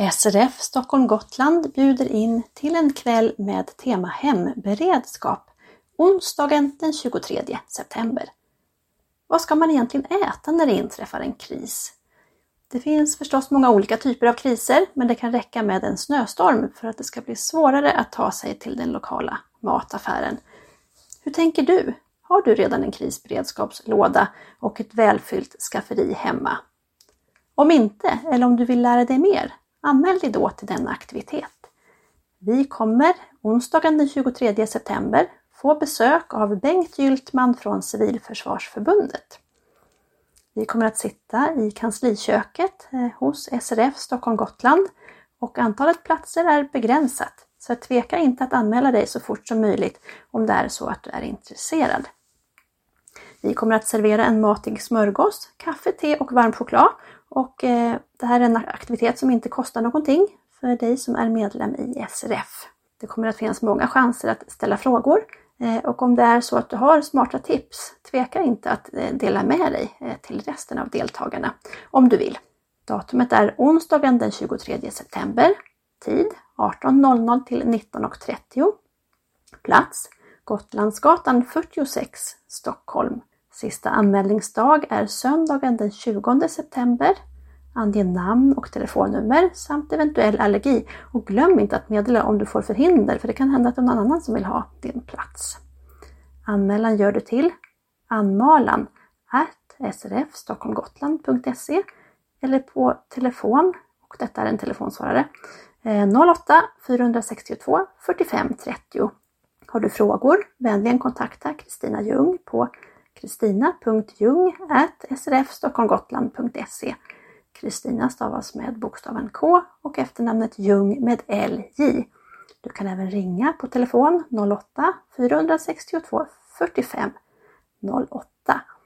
SRF Stockholm Gotland bjuder in till en kväll med tema hemberedskap onsdagen den 23 september. Vad ska man egentligen äta när det inträffar en kris? Det finns förstås många olika typer av kriser, men det kan räcka med en snöstorm för att det ska bli svårare att ta sig till den lokala mataffären. Hur tänker du? Har du redan en krisberedskapslåda och ett välfyllt skafferi hemma? Om inte, eller om du vill lära dig mer, anmäl dig då till denna aktivitet. Vi kommer onsdagen den 23 september få besök av Bengt Gyltman från Civilförsvarsförbundet. Vi kommer att sitta i kansliköket hos SRF Stockholm Gotland och antalet platser är begränsat. Så tveka inte att anmäla dig så fort som möjligt om det är så att du är intresserad. Vi kommer att servera en matig smörgås, kaffe, te och varm choklad. Och det här är en aktivitet som inte kostar någonting för dig som är medlem i SRF. Det kommer att finnas många chanser att ställa frågor. Och om det är så att du har smarta tips, tveka inte att dela med dig till resten av deltagarna om du vill. Datumet är onsdagen den 23 september, tid 18.00 till 19.30. Plats Gotlandsgatan 46, Stockholm. Sista anmälningsdag är söndagen den 20 september. Ange namn och telefonnummer samt eventuell allergi. Och glöm inte att meddela om du får förhinder, för det kan hända att det är någon annan som vill ha din plats. Anmälan gör du till anmalan@srfstockholmgotland.se eller på telefon, och detta är en telefonsvarare, 08 462 45 30. Har du frågor, vänligen kontakta Kristina Ljung på kristina.ljung@srfstockholmgotland.se. Kristina stavas med bokstaven K och efternamnet Ljung med LJ. Du kan även ringa på telefon 08 462 45 08.